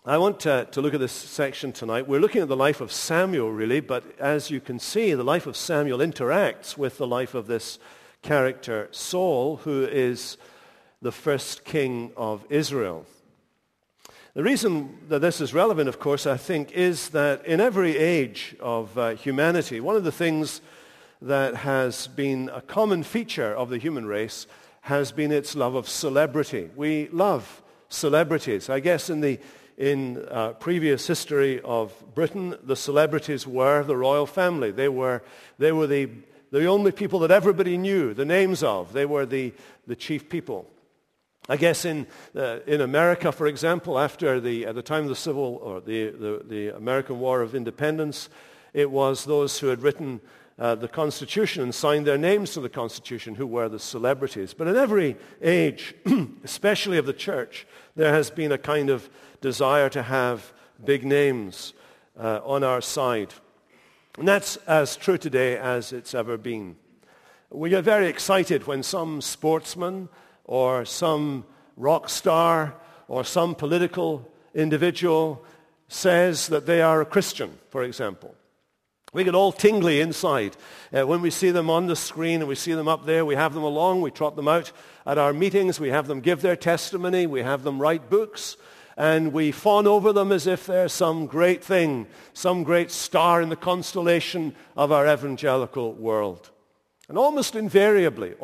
I want to look at this section tonight. We're looking at the life of Samuel, really, but as you can see, the life of Samuel interacts with the life of this character, Saul, who is the first king of Israel. The reason that this is relevant, of course, I think, is that in every age of humanity, one of the things that has been a common feature of the human race has been its love of celebrity. We love celebrities. I guess in previous history of Britain, the celebrities were the royal family. They were the only people that everybody knew the names of. They were the chief people. I guess in America, for example, at the time of the Civil or the American War of Independence, it was those who had written the Constitution and signed their names to the Constitution who were the celebrities. But in every age, especially of the church, there has been a kind of desire to have big names on our side. And that's as true today as it's ever been. We get very excited when some sportsman or some rock star or some political individual says that they are a Christian, for example. We get all tingly inside when we see them on the screen and we see them up there. We have them along. We trot them out at our meetings. We have them give their testimony. We have them write books. And we fawn over them as if they're some great thing, some great star in the constellation of our evangelical world. And almost invariably,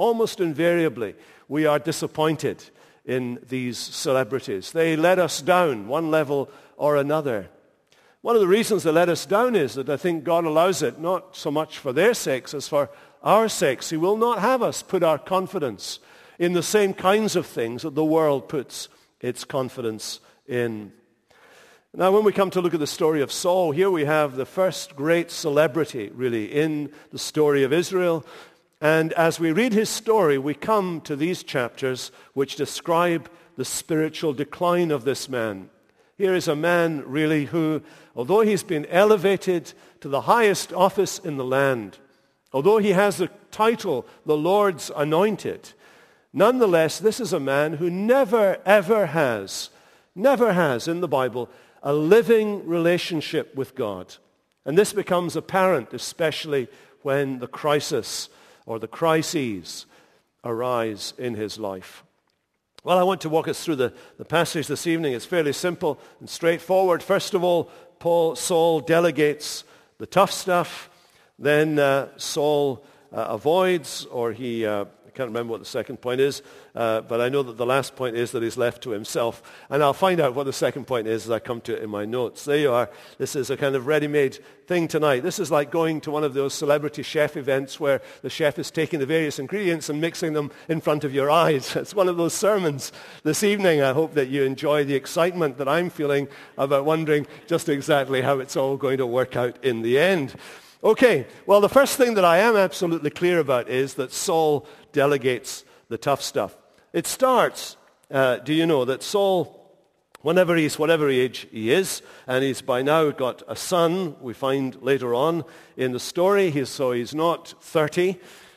we are disappointed in these celebrities. They let us down one level or another. One of the reasons they let us down is that I think God allows it, not so much for their sakes as for our sakes. He will not have us put our confidence in the same kinds of things that the world puts its confidence in. Now, when we come to look at the story of Saul, here we have the first great celebrity, really, in the story of Israel. And as we read his story, we come to these chapters which describe the spiritual decline of this man. Here is a man, really, who, although he's been elevated to the highest office in the land, although he has the title, the Lord's Anointed, nonetheless, this is a man who never has in the Bible a living relationship with God. And this becomes apparent, especially when the crisis or the crises arise in his life. Well, I want to walk us through the passage this evening. It's fairly simple and straightforward. First of all, Saul delegates the tough stuff. Then Saul avoids, or I can't remember what the second point is, but I know that the last point is that he's left to himself. And I'll find out what the second point is as I come to it in my notes. There you are. This is a kind of ready-made thing tonight. This is like going to one of those celebrity chef events where the chef is taking the various ingredients and mixing them in front of your eyes. It's one of those sermons this evening. I hope that you enjoy the excitement that I'm feeling about wondering just exactly how it's all going to work out in the end. Okay, well, the first thing that I am absolutely clear about is that Saul delegates the tough stuff. It starts, do you know, that Saul, whatever age he is, and he's by now got a son, we find later on in the story, he's not 30,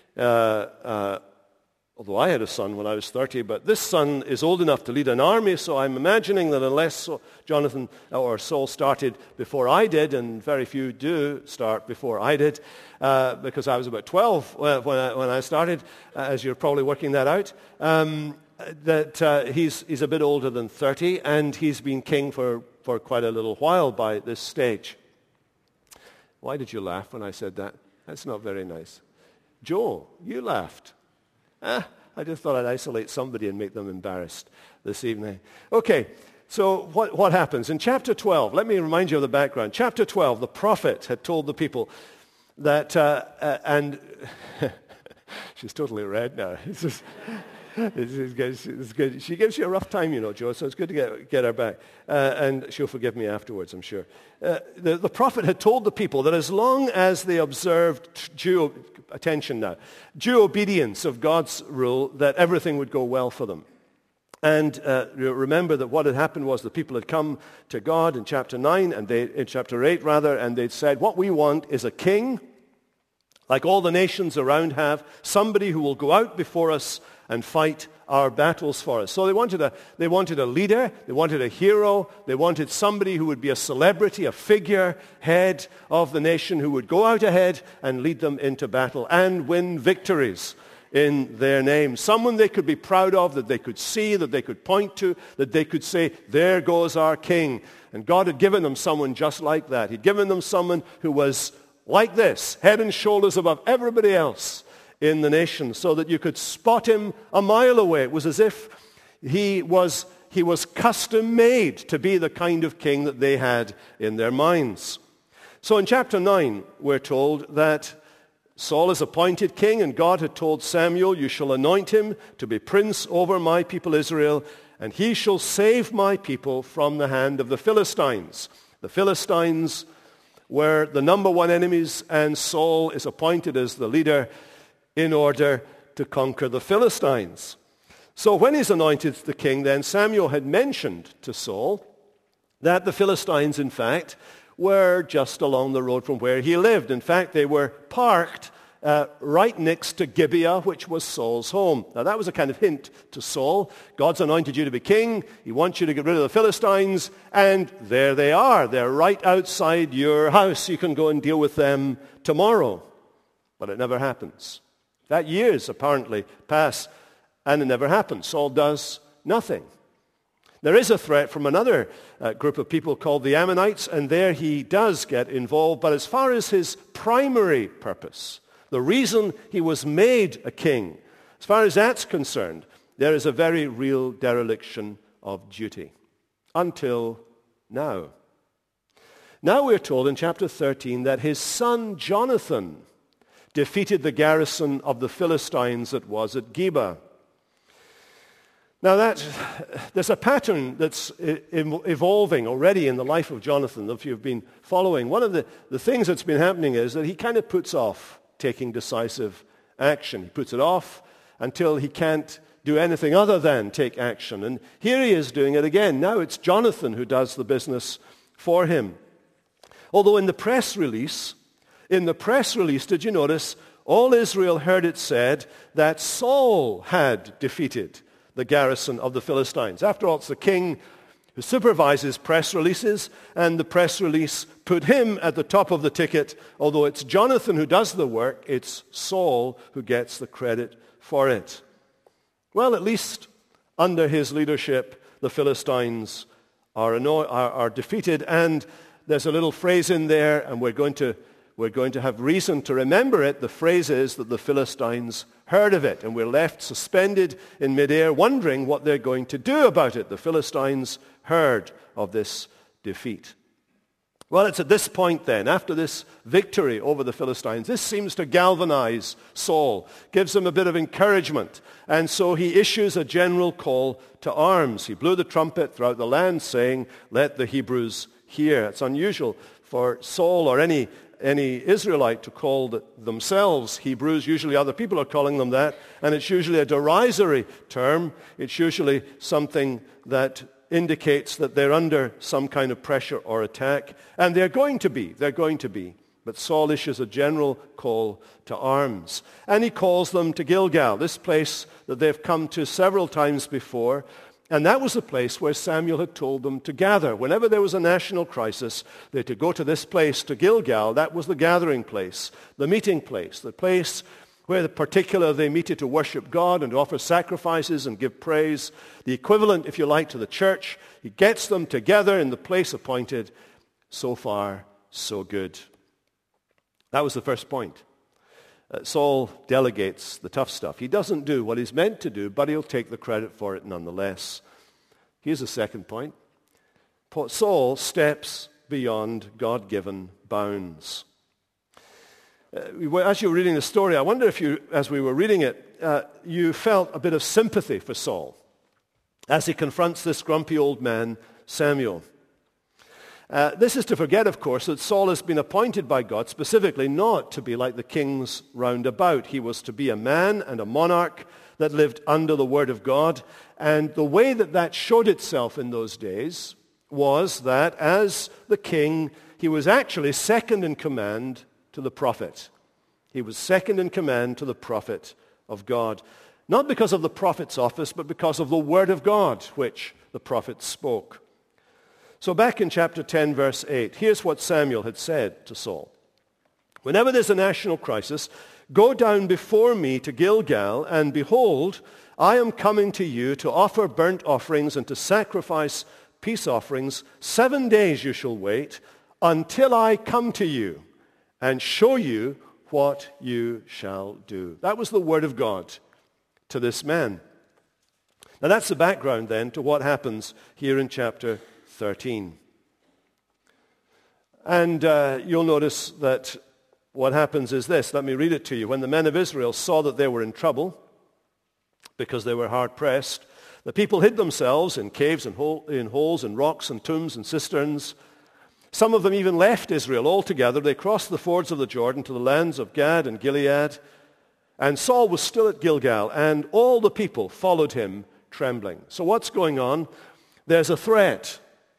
although I had a son when I was 30, but this son is old enough to lead an army, so I'm imagining that unless Jonathan or Saul started before I did, and very few do start before I did, because I was about 12 when I started, as you're probably working that out, that he's a bit older than 30, and he's been king for quite a little while by this stage. Why did you laugh when I said that? That's not very nice. Joe, you laughed. I just thought I'd isolate somebody and make them embarrassed this evening. Okay, so what happens? In chapter 12, let me remind you of the background. Chapter 12, the prophet had told the people that, and she's totally red now. It's good. She gives you a rough time, you know, Joe, so it's good to get her back. And she'll forgive me afterwards, I'm sure. The prophet had told the people that as long as they observed due obedience of God's rule, that everything would go well for them. And remember that what had happened was the people had come to God in chapter 9, and in chapter 8 rather, and they'd said, what we want is a king, like all the nations around have, somebody who will go out before us and fight our battles for us. So they wanted a leader, they wanted a hero, they wanted somebody who would be a celebrity, a figure, head of the nation who would go out ahead and lead them into battle and win victories in their name. Someone they could be proud of, that they could see, that they could point to, that they could say, there goes our king. And God had given them someone just like that. He'd given them someone who was like this, head and shoulders above everybody else in the nation, so that you could spot him a mile away. It was as if he was custom made to be the kind of king that they had in their minds. So in chapter 9, we're told that Saul is appointed king, and God had told Samuel, you shall anoint him to be prince over my people Israel, and he shall save my people from the hand of the Philistines. The Philistines were the number one enemies, and Saul is appointed as the leader in order to conquer the Philistines. So when he's anointed the king, then Samuel had mentioned to Saul that the Philistines, in fact, were just along the road from where he lived. In fact, they were parked right next to Gibeah, which was Saul's home. Now, that was a kind of hint to Saul. God's anointed you to be king. He wants you to get rid of the Philistines. And there they are. They're right outside your house. You can go and deal with them tomorrow. But it never happens. That years apparently pass, and it never happens. Saul does nothing. There is a threat from another group of people called the Ammonites, and there he does get involved. But as far as his primary purpose, the reason he was made a king, as far as that's concerned, there is a very real dereliction of duty. Until now. Now we're told in chapter 13 that his son Jonathan defeated the garrison of the Philistines that was at Geba. Now there's a pattern that's evolving already in the life of Jonathan, if you've been following. One of the things that's been happening is that he kind of puts off taking decisive action. He puts it off until he can't do anything other than take action. And here he is doing it again. Now it's Jonathan who does the business for him. Although in the press release, did you notice, all Israel heard it said that Saul had defeated the garrison of the Philistines. After all, it's the king who supervises press releases, and the press release put him at the top of the ticket. Although it's Jonathan who does the work, it's Saul who gets the credit for it. Well, at least under his leadership, the Philistines are defeated, and there's a little phrase in there, and we're going to have reason to remember it. The phrase is that the Philistines heard of it, and we're left suspended in midair wondering what they're going to do about it. The Philistines heard of this defeat. Well, it's at this point then, after this victory over the Philistines, this seems to galvanize Saul, gives him a bit of encouragement, and so he issues a general call to arms. He blew the trumpet throughout the land, saying, let the Hebrews hear. It's unusual for Saul or any Israelite to call themselves Hebrews. Usually other people are calling them that, and it's usually a derisory term. It's usually something that indicates that they're under some kind of pressure or attack, and they're going to be. But Saul issues a general call to arms, and he calls them to Gilgal, this place that they've come to several times before. And that was the place where Samuel had told them to gather. Whenever there was a national crisis, they had to go to this place, to Gilgal. That was the gathering place, the meeting place, the place where they meted to worship God and to offer sacrifices and give praise. The equivalent, if you like, to the church. He gets them together in the place appointed. So far, so good. That was the first point. Saul delegates the tough stuff. He doesn't do what he's meant to do, but he'll take the credit for it nonetheless. Here's the second point. Saul steps beyond God-given bounds. As you were reading the story, I wonder if you, as we were reading it, you felt a bit of sympathy for Saul as he confronts this grumpy old man, Samuel. This is to forget, of course, that Saul has been appointed by God specifically not to be like the kings round about. He was to be a man and a monarch that lived under the word of God. And the way that showed itself in those days was that as the king, he was actually second in command to the prophet. He was second in command to the prophet of God. Not because of the prophet's office, but because of the word of God, which the prophet spoke. So back in chapter 10, verse 8, here's what Samuel had said to Saul. Whenever there's a national crisis, go down before me to Gilgal, and behold, I am coming to you to offer burnt offerings and to sacrifice peace offerings. 7 days you shall wait until I come to you and show you what you shall do. That was the word of God to this man. Now that's the background then to what happens here in chapter 13. And you'll notice that what happens is this. Let me read it to you. When the men of Israel saw that they were in trouble because they were hard pressed, the people hid themselves in caves and in holes and rocks and tombs and cisterns. Some of them even left Israel altogether. They crossed the fords of the Jordan to the lands of Gad and Gilead. And Saul was still at Gilgal, and all the people followed him trembling. So what's going on? There's a threat.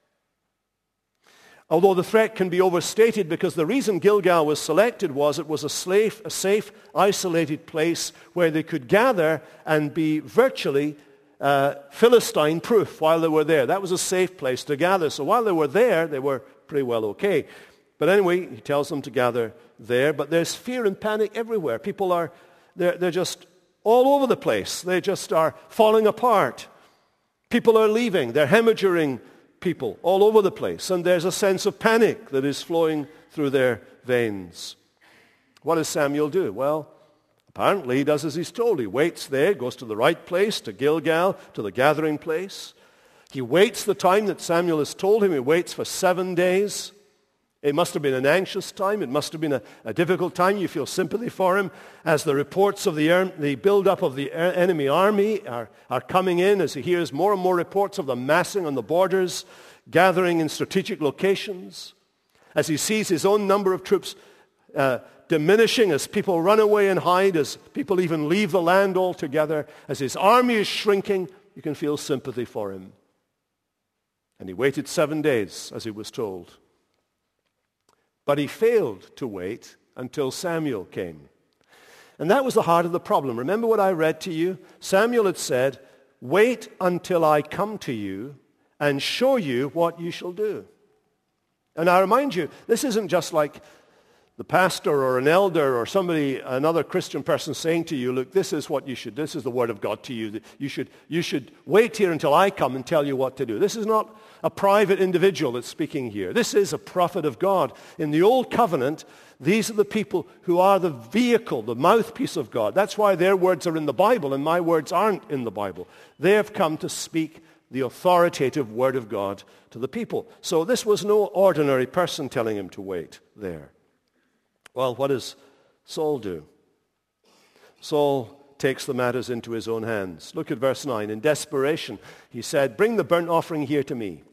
Although the threat can be overstated, because the reason Gilgal was selected was it was a safe, isolated place where they could gather and be virtually Philistine-proof while they were there. That was a safe place to gather. So while they were there, they were pretty well okay. But anyway, he tells them to gather there. But there's fear and panic everywhere. People they're just all over the place. They just are falling apart. People are leaving. They're hemorrhaging people all over the place. And there's a sense of panic that is flowing through their veins. What does Samuel do? Well, apparently he does as he's told. He waits there, goes to the right place, to Gilgal, to the gathering place. He waits the time that Samuel has told him. He waits for 7 days. It must have been an anxious time. It must have been a difficult time. You feel sympathy for him as the reports of the build-up of the enemy army are coming in, as he hears more and more reports of them massing on the borders, gathering in strategic locations, as he sees his own number of troops diminishing, as people run away and hide, as people even leave the land altogether, as his army is shrinking. You can feel sympathy for him. And he waited 7 days, as he was told. But he failed to wait until Samuel came. And that was the heart of the problem. Remember what I read to you? Samuel had said, wait until I come to you and show you what you shall do. And I remind you, this isn't just like the pastor or an elder or somebody, another Christian person saying to you, look, this is what you should do. This is the word of God to you. You should wait here until I come and tell you what to do. This is not a private individual that's speaking here. This is a prophet of God. In the Old Covenant, these are the people who are the vehicle, the mouthpiece of God. That's why their words are in the Bible and my words aren't in the Bible. They have come to speak the authoritative word of God to the people. So this was no ordinary person telling him to wait there. Well, what does Saul do? Saul takes the matters into his own hands. Look at verse 9. In desperation, he said, bring the burnt offering here to me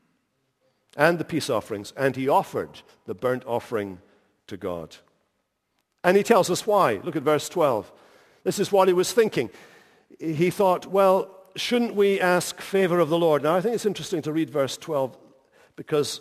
and the peace offerings. And he offered the burnt offering to God. And he tells us why. Look at verse 12. This is what he was thinking. He thought, well, shouldn't we ask favor of the Lord? Now, I think it's interesting to read verse 12 because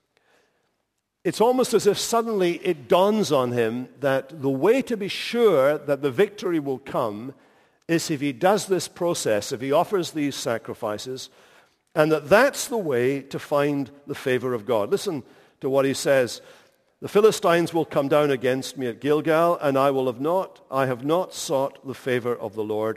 it's almost as if suddenly it dawns on him that the way to be sure that the victory will come is if he does this process, if he offers these sacrifices, and that's the way to find the favor of God. Listen to what he says. The Philistines will come down against me at Gilgal, and I have not sought the favor of the Lord.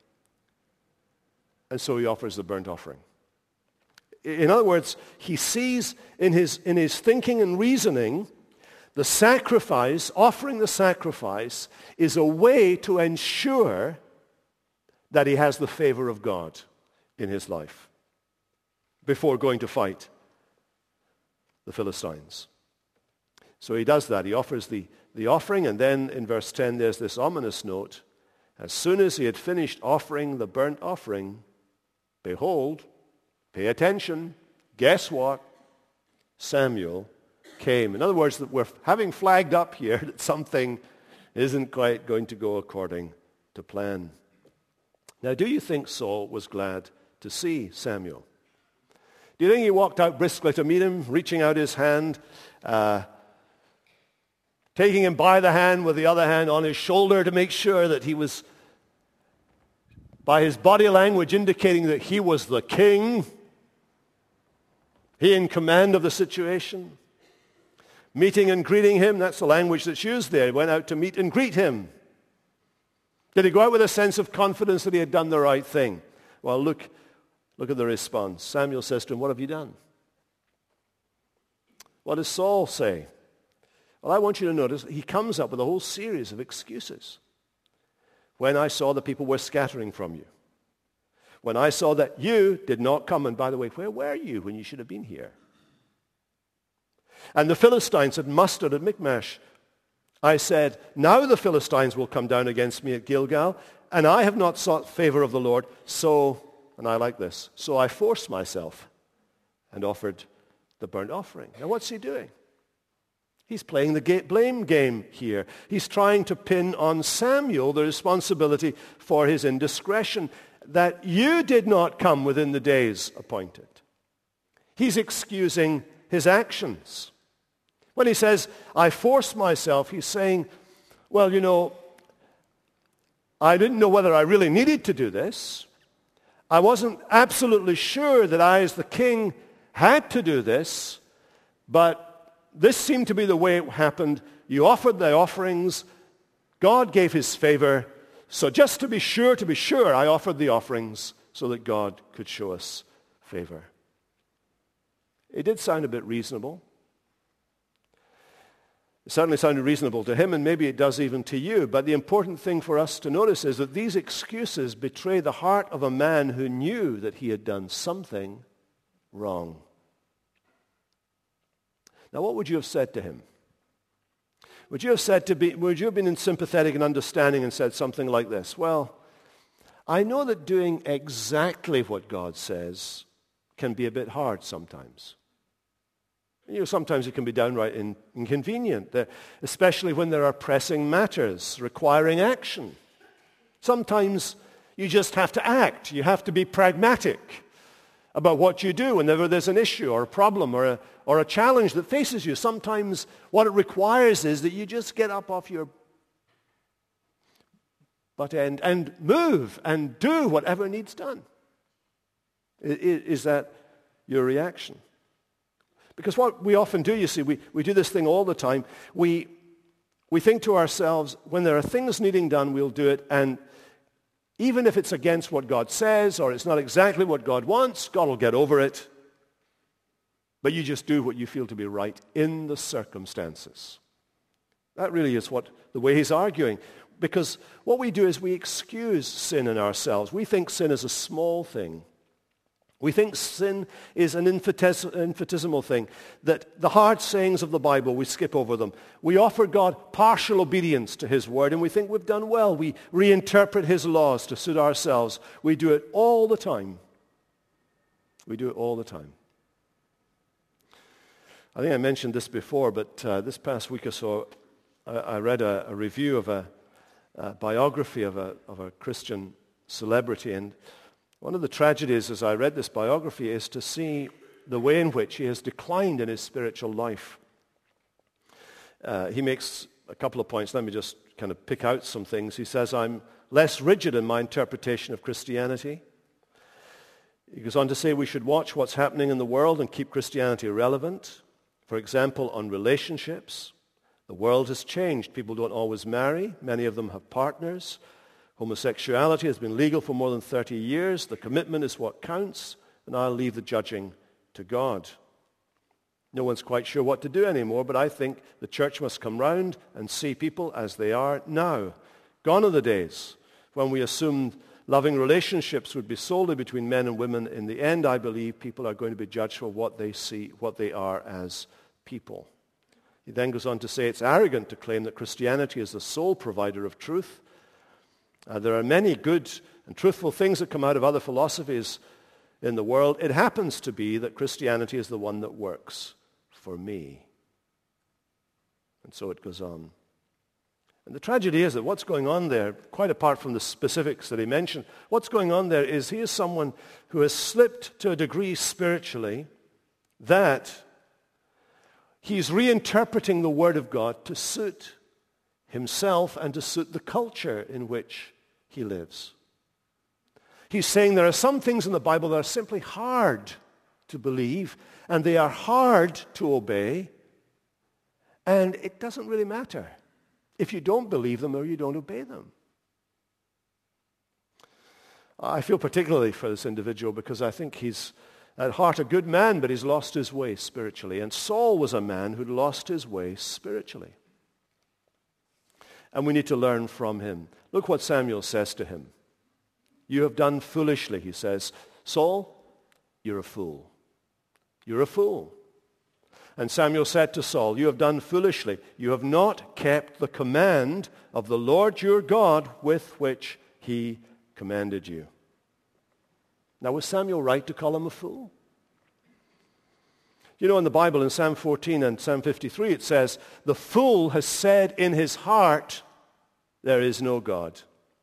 And so he offers the burnt offering. In other words, he sees in his thinking and reasoning, the sacrifice, offering the sacrifice, is a way to ensure that he has the favor of God in his life before going to fight the Philistines. So he does that. He offers the offering, and then in verse 10 there's this ominous note. As soon as he had finished offering the burnt offering, behold, pay attention. Guess what? Samuel came. In other words, that we're having flagged up here that something isn't quite going to go according to plan. Now, do you think Saul was glad to see Samuel? Do you think he walked out briskly to meet him, reaching out his hand, taking him by the hand with the other hand on his shoulder to make sure that he was by his body language indicating that he was the king, he in command of the situation. Meeting and greeting him, that's the language that's used there. He went out to meet and greet him. Did he go out with a sense of confidence that he had done the right thing? Well, look at the response. Samuel says to him, "What have you done?" What does Saul say? Well, I want you to notice he comes up with a whole series of excuses. When I saw the people were scattering from you. When I saw that you did not come. And by the way, where were you when you should have been here? And the Philistines had mustered at Michmash. I said, now the Philistines will come down against me at Gilgal, and I have not sought favor of the Lord. So, and I like this, so I forced myself and offered the burnt offering. Now what's he doing? He's playing the blame game here. He's trying to pin on Samuel the responsibility for his indiscretion, that you did not come within the days appointed. He's excusing his actions. When he says, I forced myself, he's saying, well, you know, I didn't know whether I really needed to do this. I wasn't absolutely sure that I, as the king, had to do this, but this seemed to be the way it happened. You offered the offerings. God gave his favor. So just to be sure, I offered the offerings so that God could show us favor. It did sound a bit reasonable. It certainly sounded reasonable to him, and maybe it does even to you. But the important thing for us to notice is that these excuses betray the heart of a man who knew that he had done something wrong. Now, what would you have said to him? Would you have been sympathetic and understanding and said something like this? Well, I know that doing exactly what God says can be a bit hard sometimes. You know, sometimes it can be downright inconvenient, especially when there are pressing matters requiring action. Sometimes you just have to act. You have to be pragmatic about what you do whenever there's an issue or a problem or a challenge that faces you. Sometimes what it requires is that you just get up off your butt end and move and do whatever needs done. Is that your reaction? Because what we often do, you see, we do this thing all the time. We think to ourselves, when there are things needing done, we'll do it, and even if it's against what God says or it's not exactly what God wants, God will get over it. But you just do what you feel to be right in the circumstances. That really is the way he's arguing. Because what we do is we excuse sin in ourselves. We think sin is a small thing. We think sin is an infinitesimal thing, that the hard sayings of the Bible, we skip over them. We offer God partial obedience to his word, and we think we've done well. We reinterpret his laws to suit ourselves. We do it all the time. We do it all the time. I think I mentioned this before, but this past week or so, I read a review of a biography of a Christian celebrity, and one of the tragedies as I read this biography is to see the way in which he has declined in his spiritual life. He makes a couple of points. Let me just kind of pick out some things. He says, I'm less rigid in my interpretation of Christianity. He goes on to say we should watch what's happening in the world and keep Christianity relevant. For example, on relationships. The world has changed. People don't always marry. Many of them have partners. Homosexuality has been legal for more than 30 years. The commitment is what counts, and I'll leave the judging to God. No one's quite sure what to do anymore, but I think the church must come round and see people as they are now. Gone are the days when we assumed loving relationships would be solely between men and women. In the end, I believe people are going to be judged for what they see, what they are as people. He then goes on to say it's arrogant to claim that Christianity is the sole provider of truth. There are many good and truthful things that come out of other philosophies in the world. It happens to be that Christianity is the one that works for me. And so it goes on. And the tragedy is that what's going on there, quite apart from the specifics that he mentioned, what's going on there is he is someone who has slipped to a degree spiritually that he's reinterpreting the Word of God to suit himself and to suit the culture in which he lives. He's saying there are some things in the Bible that are simply hard to believe, and they are hard to obey, and it doesn't really matter if you don't believe them or you don't obey them. I feel particularly for this individual because I think he's at heart a good man, but he's lost his way spiritually. And Saul was a man who'd lost his way spiritually. And we need to learn from him. Look what Samuel says to him. You have done foolishly, he says. Saul, you're a fool. You're a fool. And Samuel said to Saul, you have done foolishly. You have not kept the command of the Lord your God with which he commanded you. Now, was Samuel right to call him a fool? You know, in the Bible, in Psalm 14 and Psalm 53, it says, the fool has said in his heart, there is no God.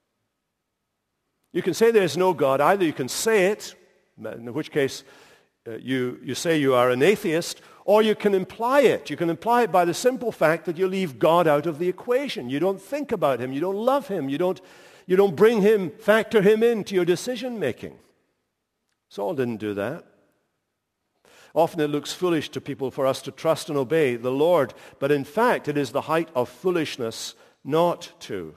You can say there is no God. Either you can say it, in which case you say you are an atheist, or you can imply it. You can imply it by the simple fact that you leave God out of the equation. You don't think about him. You don't love him. You don't bring him, factor him into your decision making. Saul didn't do that. Often it looks foolish to people for us to trust and obey the Lord, but in fact it is the height of foolishness not to.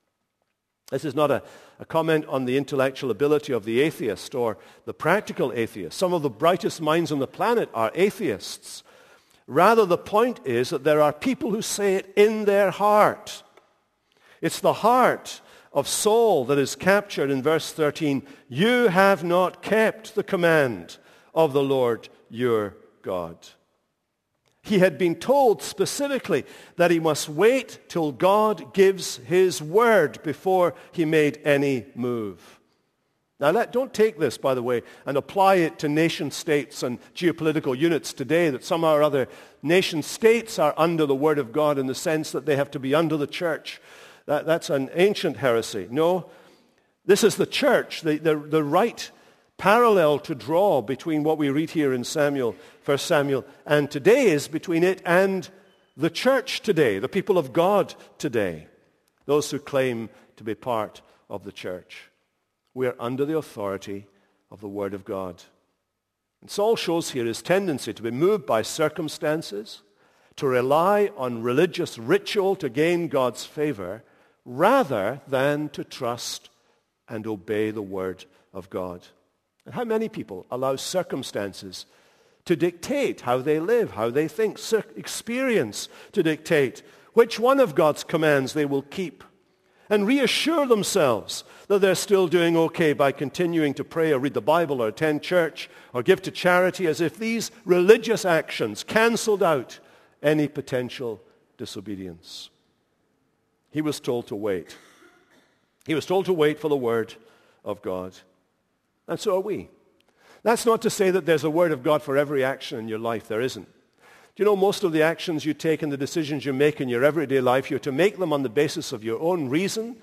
This is not a comment on the intellectual ability of the atheist or the practical atheist. Some of the brightest minds on the planet are atheists. Rather, the point is that there are people who say it in their heart. It's the heart of Saul that is captured in verse 13. You have not kept the command of the Lord your God. He had been told specifically that he must wait till God gives his word before he made any move. Now, don't take this, by the way, and apply it to nation states and geopolitical units today, that somehow or other nation states are under the word of God in the sense that they have to be under the church. That's an ancient heresy. No, this is the church, the right parallel to draw between what we read here in 1 Samuel, and today is between it and the church today, the people of God today, those who claim to be part of the church. We are under the authority of the Word of God. And Saul shows here his tendency to be moved by circumstances, to rely on religious ritual to gain God's favor, rather than to trust and obey the Word of God. And how many people allow circumstances to dictate how they live, how they think, experience to dictate which one of God's commands they will keep, and reassure themselves that they're still doing okay by continuing to pray or read the Bible or attend church or give to charity, as if these religious actions canceled out any potential disobedience. He was told to wait. He was told to wait for the word of God. And so are we. That's not to say that there's a word of God for every action in your life. There isn't. Do you know most of the actions you take and the decisions you make in your everyday life, you're to make them on the basis of your own reason.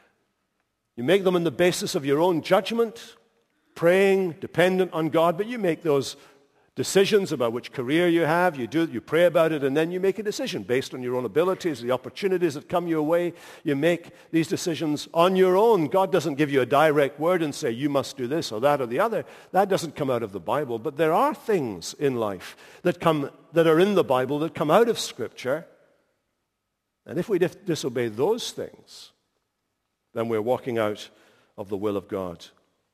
You make them on the basis of your own judgment, praying, dependent on God, but you make those decisions about which career you have, you pray about it, and then you make a decision based on your own abilities, the opportunities that come your way. You make these decisions on your own. God doesn't give you a direct word and say, you must do this or that or the other. That doesn't come out of the Bible. But there are things in life that are in the Bible that come out of Scripture. And if we disobey those things, then we're walking out of the will of God.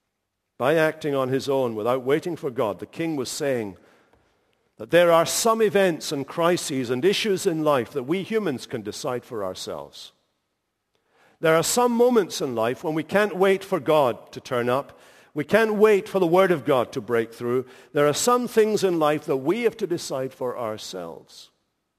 By acting on his own without waiting for God, the king was saying that there are some events and crises and issues in life that we humans can decide for ourselves. There are some moments in life when we can't wait for God to turn up. We can't wait for the word of God to break through. There are some things in life that we have to decide for ourselves.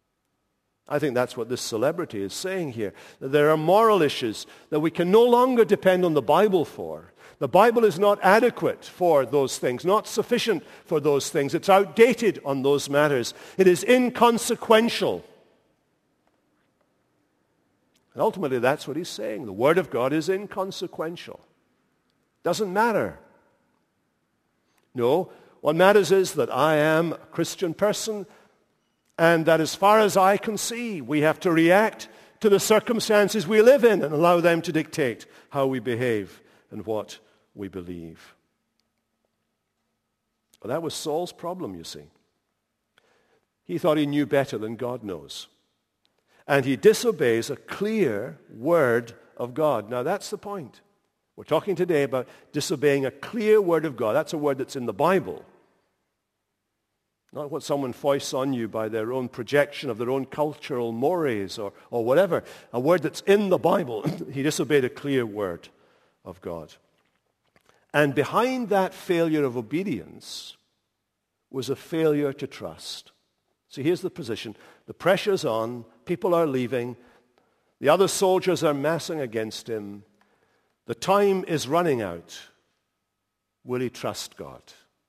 I think that's what this celebrity is saying here. That there are moral issues that we can no longer depend on the Bible for. The Bible is not adequate for those things, not sufficient for those things. It's outdated on those matters. It is inconsequential. And ultimately, that's what he's saying. The Word of God is inconsequential. Doesn't matter. No, what matters is that I am a Christian person, and that as far as I can see, we have to react to the circumstances we live in and allow them to dictate how we behave and what we believe. Well, that was Saul's problem, you see. He thought he knew better than God knows. And he disobeys a clear word of God. Now, that's the point. We're talking today about disobeying a clear word of God. That's a word that's in the Bible. Not what someone foists on you by their own projection of their own cultural mores or whatever. A word that's in the Bible. He disobeyed a clear word of God. And behind that failure of obedience was a failure to trust. See, here's the position. The pressure's on. People are leaving. The other soldiers are massing against him. The time is running out. Will he trust God?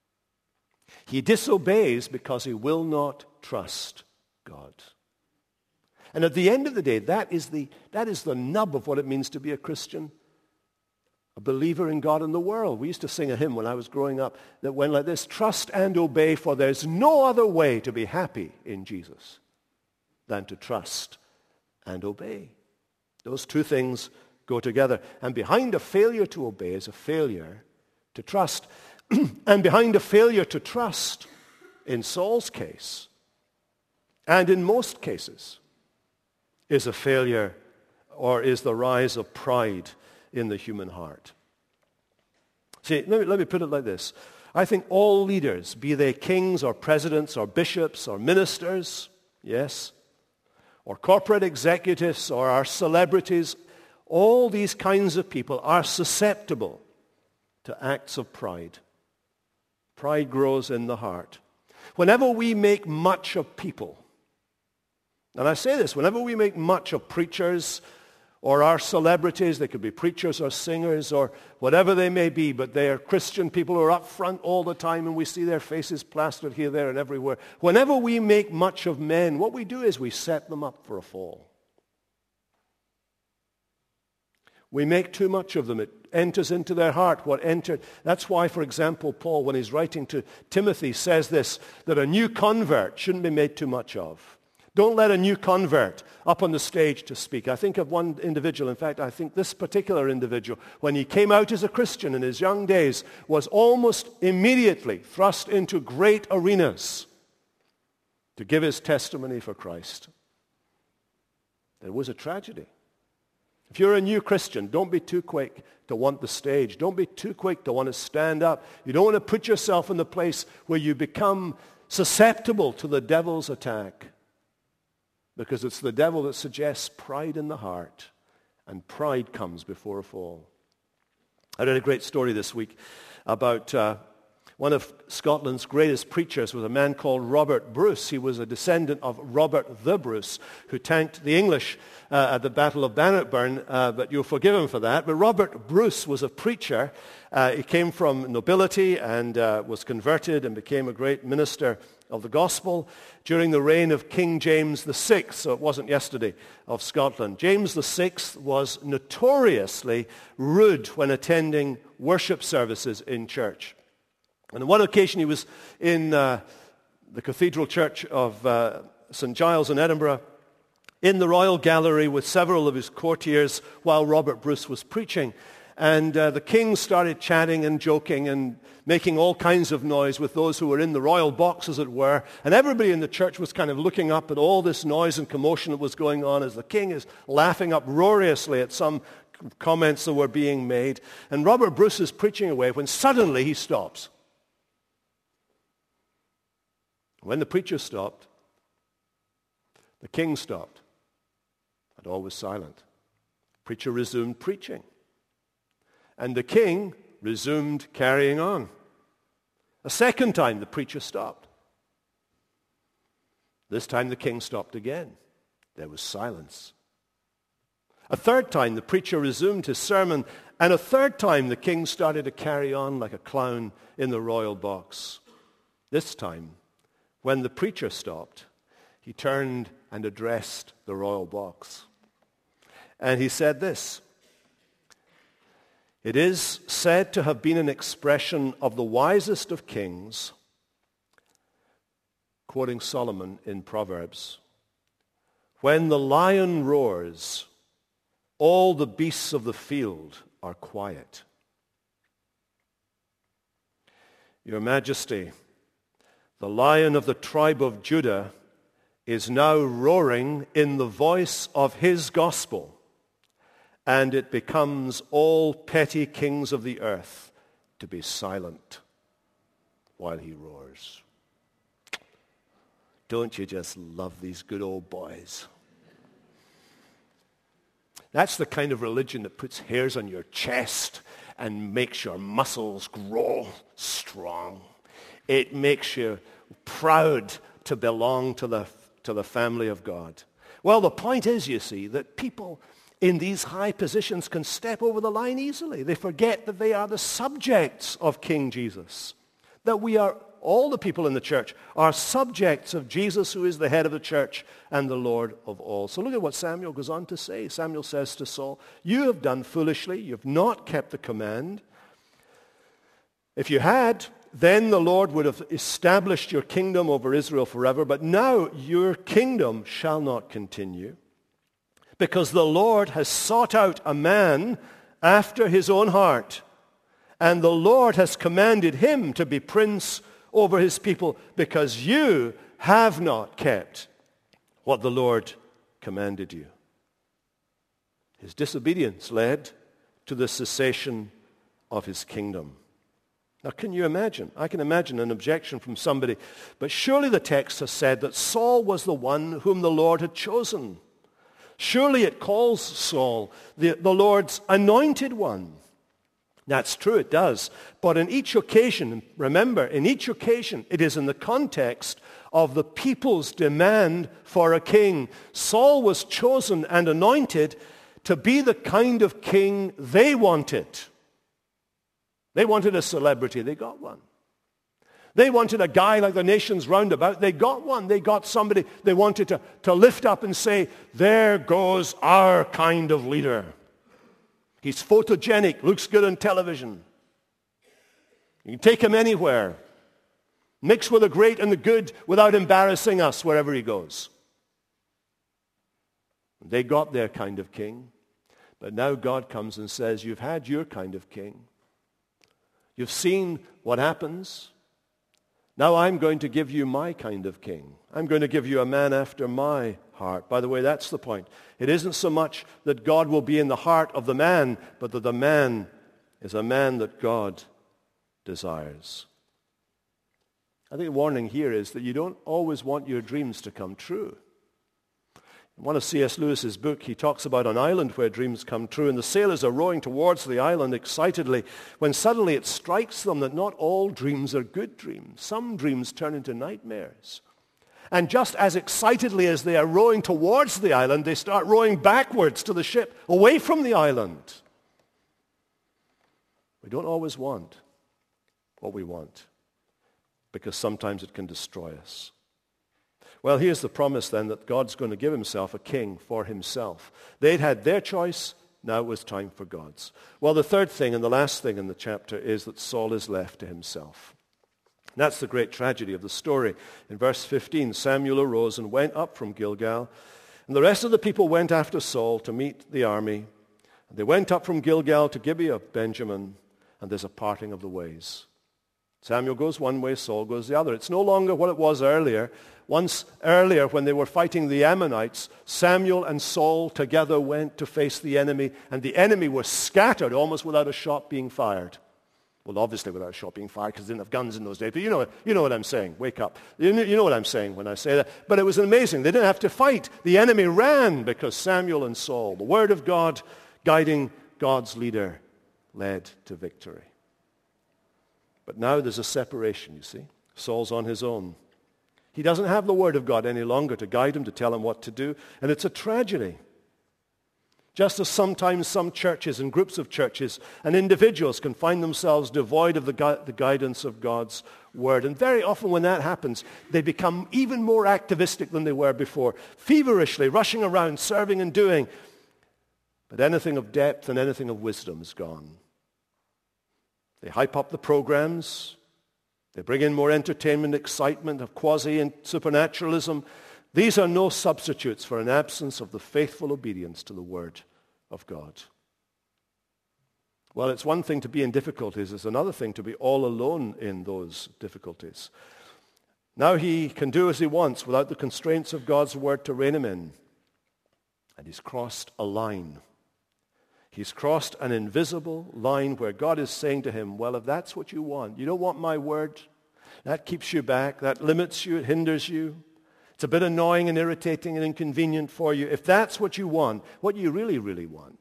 He disobeys because he will not trust God. And at the end of the day, that is the nub of what it means to be a Christian, a believer in God and the world. We used to sing a hymn when I was growing up that went like this: trust and obey, for there's no other way to be happy in Jesus than to trust and obey. Those two things go together. And behind a failure to obey is a failure to trust. And behind a failure to trust, in Saul's case, and in most cases, is a failure or is the rise of pride in the human heart. See, let me put it like this. I think all leaders, be they kings or presidents or bishops or ministers, yes, or corporate executives or our celebrities, all these kinds of people are susceptible to acts of pride. Pride grows in the heart. Whenever we make much of people, and I say this, whenever we make much of preachers or our celebrities, they could be preachers or singers or whatever they may be, but they are Christian people who are up front all the time and we see their faces plastered here, there, and everywhere. Whenever we make much of men, what we do is we set them up for a fall. We make too much of them. It enters into their heart what entered. That's why, for example, Paul, when he's writing to Timothy, says this, that a new convert shouldn't be made too much of. Don't let a new convert up on the stage to speak. I think of one individual, in fact, I think this particular individual, when he came out as a Christian in his young days, was almost immediately thrust into great arenas to give his testimony for Christ. It was a tragedy. If you're a new Christian, don't be too quick to want the stage. Don't be too quick to want to stand up. You don't want to put yourself in the place where you become susceptible to the devil's attack. Because it's the devil that suggests pride in the heart. And pride comes before a fall. I read a great story this week about one of Scotland's greatest preachers was a man called Robert Bruce. He was a descendant of Robert the Bruce, who tanked the English at the Battle of Bannockburn, but you'll forgive him for that. But Robert Bruce was a preacher. He came from nobility and was converted and became a great minister of the gospel during the reign of King James VI, so it wasn't yesterday, of Scotland. James VI was notoriously rude when attending worship services in church. And on one occasion he was in the Cathedral Church of St. Giles in Edinburgh, in the Royal Gallery with several of his courtiers while Robert Bruce was preaching. And the king started chatting and joking and making all kinds of noise with those who were in the royal box, as it were. And everybody in the church was kind of looking up at all this noise and commotion that was going on as the king is laughing uproariously at some comments that were being made. And Robert Bruce is preaching away when suddenly he stops. When the preacher stopped, the king stopped, and all was silent. The preacher resumed preaching, and the king resumed carrying on. A second time, the preacher stopped. This time, the king stopped again. There was silence. A third time, the preacher resumed his sermon, and a third time, the king started to carry on like a clown in the royal box. This time, when the preacher stopped, he turned and addressed the royal box. And he said this: "It is said to have been an expression of the wisest of kings," quoting Solomon in Proverbs, "when the lion roars, all the beasts of the field are quiet." Your Majesty, the Lion of the tribe of Judah is now roaring in the voice of his gospel, and it becomes all petty kings of the earth to be silent while he roars. Don't you just love these good old boys? That's the kind of religion that puts hairs on your chest and makes your muscles grow strong. It makes you proud to belong to the family of God. Well, the point is, you see, that people in these high positions can step over the line easily. They forget that they are the subjects of King Jesus, that we are, all the people in the church are subjects of Jesus, who is the head of the church and the Lord of all. So look at what Samuel goes on to say. Samuel says to Saul, you have done foolishly. You have not kept the command. If you had, then the Lord would have established your kingdom over Israel forever. But now your kingdom shall not continue, because the Lord has sought out a man after his own heart, and the Lord has commanded him to be prince over his people, because you have not kept what the Lord commanded you. His disobedience led to the cessation of his kingdom. Now, can you imagine? I can imagine an objection from somebody, but surely the text has said that Saul was the one whom the Lord had chosen. Surely it calls Saul the Lord's anointed one. That's true, it does. But in each occasion, remember, in each occasion, it is in the context of the people's demand for a king. Saul was chosen and anointed to be the kind of king they wanted. They wanted a celebrity, they got one. They wanted a guy like the nations round about, they got one. They got somebody they wanted to lift up and say, there goes our kind of leader. He's photogenic, looks good on television. You can take him anywhere. Mix with the great and the good without embarrassing us wherever he goes. They got their kind of king. But now God comes and says, you've had your kind of king. You've seen what happens. Now I'm going to give you my kind of king. I'm going to give you a man after my heart. By the way, that's the point. It isn't so much that God will be in the heart of the man, but that the man is a man that God desires. I think the warning here is that you don't always want your dreams to come true. In one of C.S. Lewis's book, he talks about an island where dreams come true, and the sailors are rowing towards the island excitedly, when suddenly it strikes them that not all dreams are good dreams. Some dreams turn into nightmares. And just as excitedly as they are rowing towards the island, they start rowing backwards to the ship, away from the island. We don't always want what we want, because sometimes it can destroy us. Well, here's the promise then, that God's going to give himself a king for himself. They'd had their choice, now it was time for God's. Well, the third thing and the last thing in the chapter is that Saul is left to himself. And that's the great tragedy of the story. In verse 15, Samuel arose and went up from Gilgal, and the rest of the people went after Saul to meet the army. And they went up from Gilgal to Gibeah of Benjamin, and there's a parting of the ways. Samuel goes one way, Saul goes the other. It's no longer what it was earlier. Once earlier, when they were fighting the Ammonites, Samuel and Saul together went to face the enemy, and the enemy was scattered almost without a shot being fired. Well, obviously without a shot being fired, because they didn't have guns in those days. But you know what I'm saying. Wake up. You know what I'm saying when I say that. But it was amazing. They didn't have to fight. The enemy ran because Samuel and Saul, the word of God guiding God's leader, led to victory. But now there's a separation, you see. Saul's on his own. He doesn't have the word of God any longer to guide him, to tell him what to do. And it's a tragedy. Just as sometimes some churches and groups of churches and individuals can find themselves devoid of the guidance of God's word. And very often when that happens, they become even more activistic than they were before, feverishly rushing around, serving and doing. But anything of depth and anything of wisdom is gone. They hype up the programs. They bring in more entertainment, excitement of quasi-supernaturalism. These are no substitutes for an absence of the faithful obedience to the word of God. Well, it's one thing to be in difficulties. It's another thing to be all alone in those difficulties. Now he can do as he wants without the constraints of God's word to rein him in. And he's crossed a line. He's crossed an invisible line where God is saying to him, well, if that's what you want, you don't want my word, that keeps you back, that limits you, it hinders you. It's a bit annoying and irritating and inconvenient for you. If that's what you want, what you really, really want,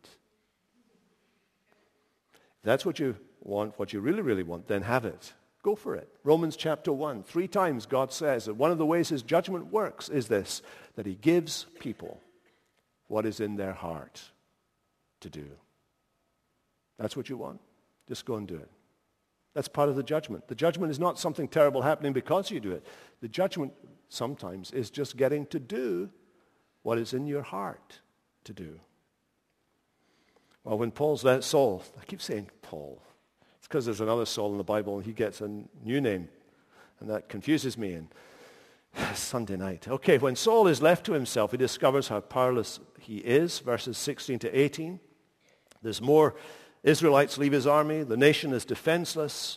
if that's what you want, what you really, really want, then have it. Go for it. Romans chapter 1, 3 times God says that one of the ways his judgment works is this, that he gives people what is in their heart to do. That's what you want. Just go and do it. That's part of the judgment. The judgment is not something terrible happening because you do it. The judgment sometimes is just getting to do what is in your heart to do. Well, when Saul, I keep saying Paul. It's because there's another Saul in the Bible and he gets a new name. And that confuses me. And Sunday night. Okay, when Saul is left to himself, he discovers how powerless he is. Verses 16 to 18. There's more Israelites leave his army. The nation is defenseless.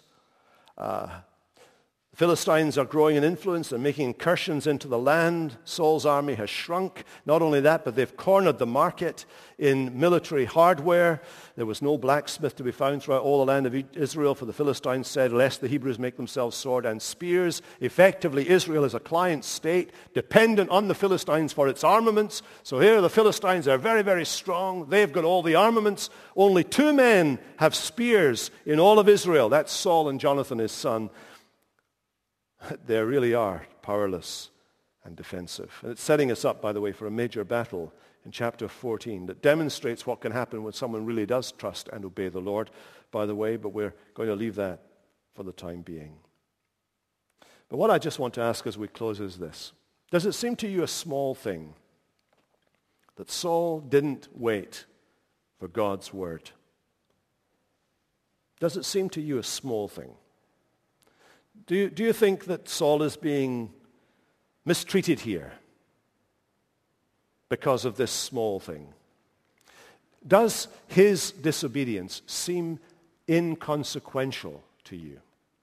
The Philistines are growing in influence and making incursions into the land. Saul's army has shrunk. Not only that, but they've cornered the market in military hardware. There was no blacksmith to be found throughout all the land of Israel, for the Philistines said, lest the Hebrews make themselves sword and spears. Effectively, Israel is a client state, dependent on the Philistines for its armaments. So here the Philistines are very, very strong. They've got all the armaments. Only 2 men have spears in all of Israel. That's Saul and Jonathan, his son. They really are powerless and defensive. And it's setting us up, by the way, for a major battle in chapter 14 that demonstrates what can happen when someone really does trust and obey the Lord, by the way, but we're going to leave that for the time being. But what I just want to ask as we close is this. Does it seem to you a small thing that Saul didn't wait for God's word? Does it seem to you a small thing? Do you think that Saul is being mistreated here because of this small thing? Does his disobedience seem inconsequential to you?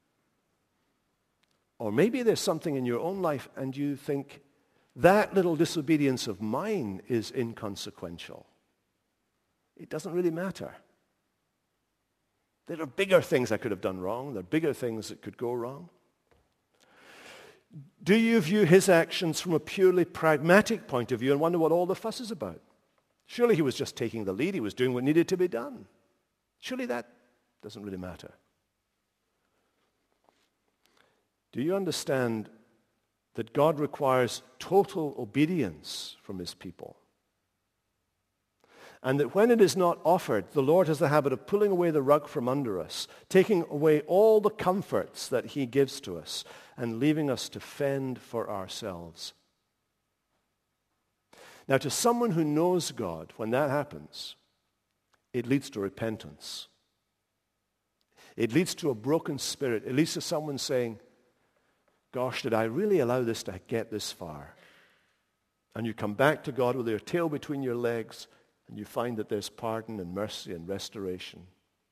Or maybe there's something in your own life and you think, that little disobedience of mine is inconsequential. It doesn't really matter. There are bigger things I could have done wrong. There are bigger things that could go wrong. Do you view his actions from a purely pragmatic point of view and wonder what all the fuss is about? Surely he was just taking the lead. He was doing what needed to be done. Surely that doesn't really matter. Do you understand that God requires total obedience from his people? And that when it is not offered, the Lord has the habit of pulling away the rug from under us, taking away all the comforts that he gives to us, and leaving us to fend for ourselves. Now, to someone who knows God, when that happens, it leads to repentance. It leads to a broken spirit. It leads to someone saying, gosh, did I really allow this to get this far? And you come back to God with your tail between your legs, and you find that there's pardon and mercy and restoration.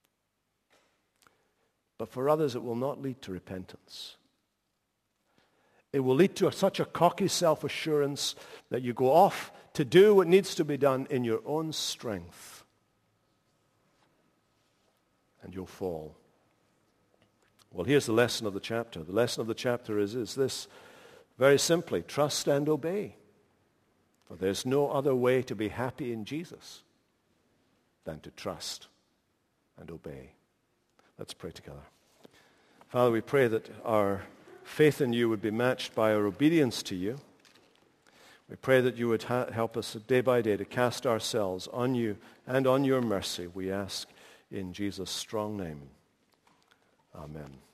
But for others, it will not lead to repentance. It will lead to such a cocky self-assurance that you go off to do what needs to be done in your own strength. And you'll fall. Well, here's the lesson of the chapter. The lesson of the chapter is this, very simply, trust and obey. For there's no other way to be happy in Jesus than to trust and obey. Let's pray together. Father, we pray that our faith in you would be matched by our obedience to you. We pray that you would help us day by day to cast ourselves on you and on your mercy, we ask in Jesus' strong name. Amen.